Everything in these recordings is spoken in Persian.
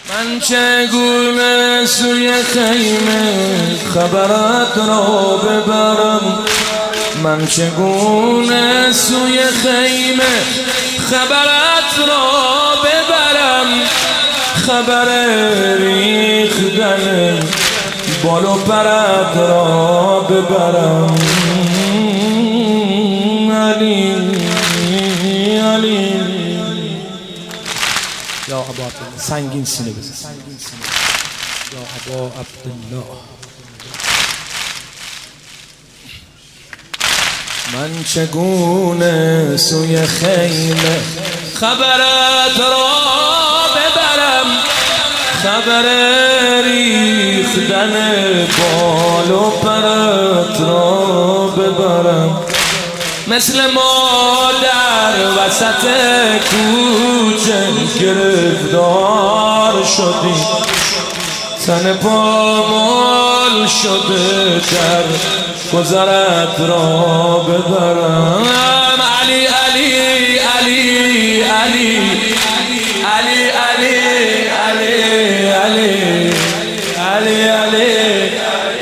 من چگونه سوی خیمه خبرت را ببرم، من چگونه سوی خیمه خبرت را ببرم، خبر ریختن بال و پرت را ببرم. علی علی یا ابا عبدالله، سنگین سینه بزن. یا ابا عبدالله، من چگونه سوی خیمه خبرت را ببرم، خبر ریختن بال و پرت را ببرم. مثل ما در وسط کوچه گرفتار شدیم، تن پامال شده در گذرت را ببرم. علی علی علی علی علی علی علی علی علی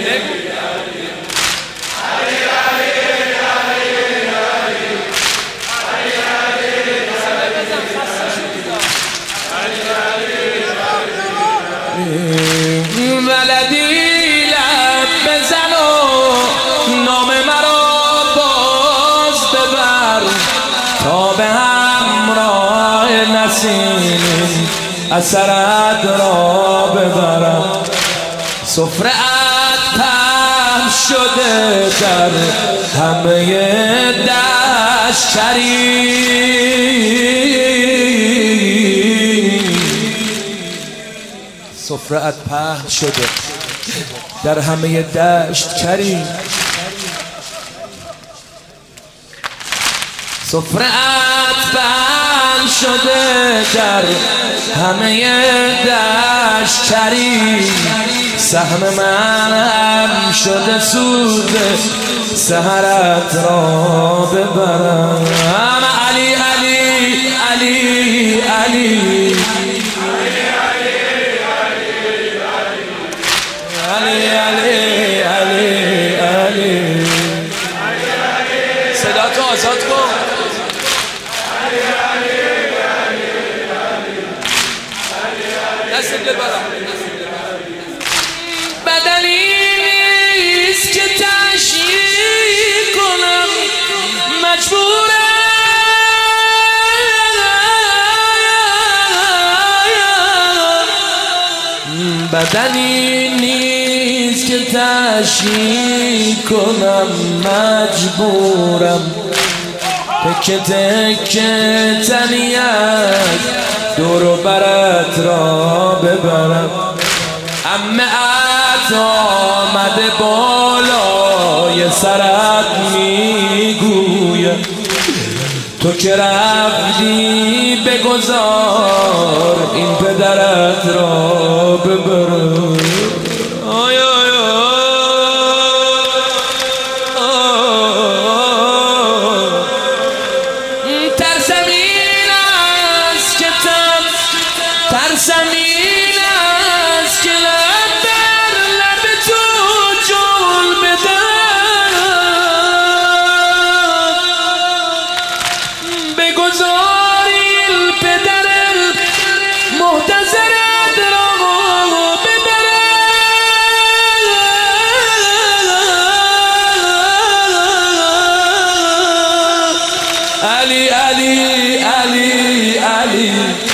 ولدی لب بزن و نام مرا باز ببر، تا به همراه نسیم اثرت را ببرم. سفره‌ات پهن شده در همه دشت سفره‌ات پهن شده در همه دشت کریم، سفره‌ات پهن شده در همه دشت کریم. سهم من هم شده سود سحرت را ببرم. علی علی علی علی علی علی علی علی صدا تو آزاد کن. دست دل برم. بدنی نیست که تشییع کنم، مجبورم بدنی نیست که تشییع کنم، مجبورم تکه تکه تنیت دور و برت را ببرم. عمه‌ات آمده بالای سرت میگوید تو که رفتی بگذار این پدرت را ببرم. آی آی ترسم این است که ترسم این است که لب در لب تو جل بدم، بگذاری پدر محتضرت را ببرم. علی علی علی علی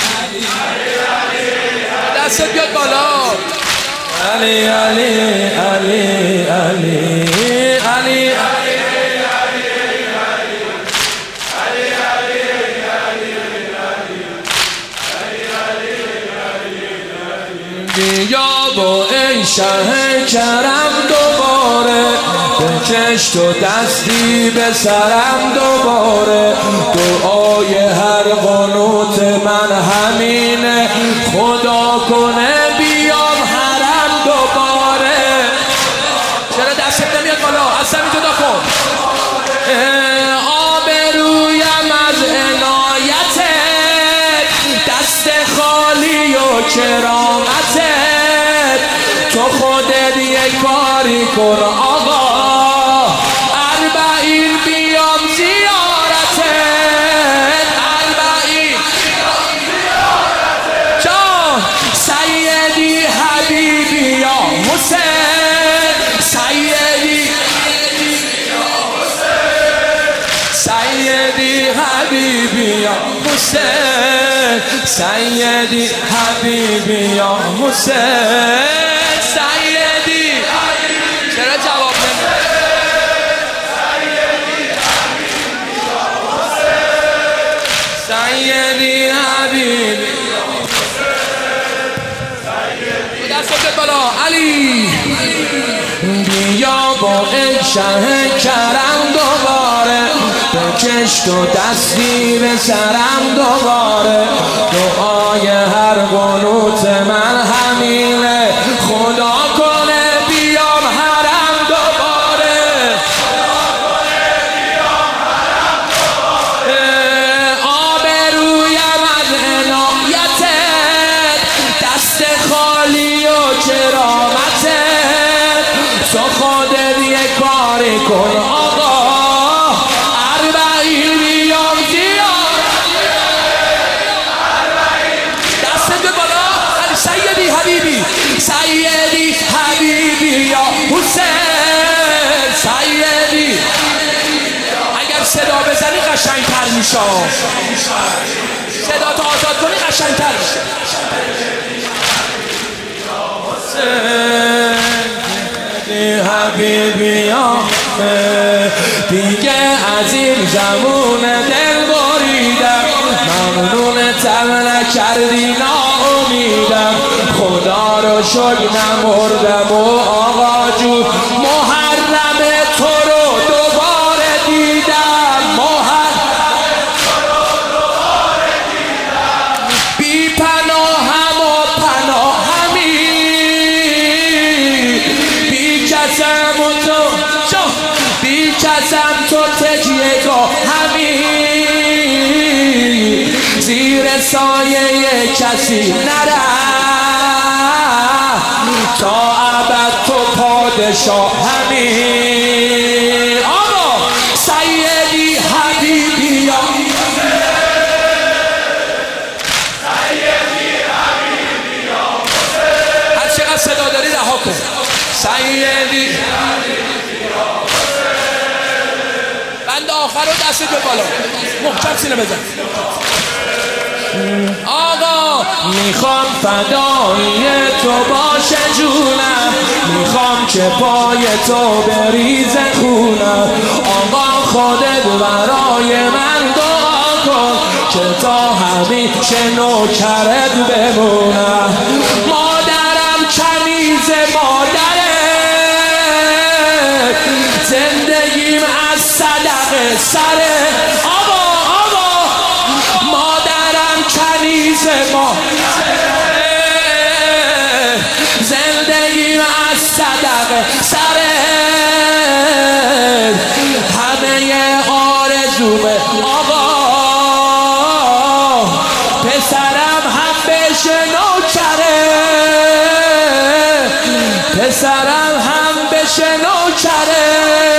دستت بیاد بالا. علی علی علی علی علی بیا با ای شه کرم دوباره، بکش تو دستی به سرم دوباره. دعای هر قنوت من همینه، خدا کنه بیام حرم دوباره. چرا دستت نمیاد بالا؟ اصلا جدا کن. آبرویم از عنایت دست خالی و کرامت کاری کن آقا، اربعین بیام زیارتت، اربعین جان سیدی حبیبی یا حسین، سیدی حبیبی یا حسین، سیدی حبیبی یا حسین، سیدی چرا جواب نمیده؟ سیدی حبیبی یا حسین، دستت بالا علی، بیا با شه کرم دوباره، بکش تو دستی به سرم دوباره، دعای هر قنوت من همینه، خدا کنه بیام حرم دوباره، آبرویم از عنایتت، دست خالی و کرامتت، تو خودت یه کاری کن آقا، اربعین بیام دست بالا، سیدی حبیبی، سیدی حبیبی یا حسین، سیدی اگر صدا بزنی قشنگتر میشه، صدا تو آزاد کنی قشنگتر میشه، حبیبی یا دیگه از این زمون دل بریدم، ممنون تم نکردی ناامیدم، خدا رو شکر نمردم و آقا جون محرم تو رو دوباره دیدم، بی پناهم و پناهمی، بی کسم و تو بی کسم تو تکیه گاه همی، زیر سایه کسی نره، تا ابد تو پادشاه همی، آقا سیدی حبیبی یا هر چقدر صدا داری رها کن، سیدی بند آخر رو دست به بالا محکم سینه بزن، آقا میخوام فدای تو باشه جونم، میخوام که پای تو بریزه خونم، آقا خودت برای من دعا کن که تا همیشه نوکرت بمونم، مادرم کنیز مادره، زندگیم از صدقه سره، آقا مادرم کنیز مادره، زندگیم از صدقه سره، همه آرزومه آقا، پسرم هم بشه نوکره، پسرم هم بشه نوکره،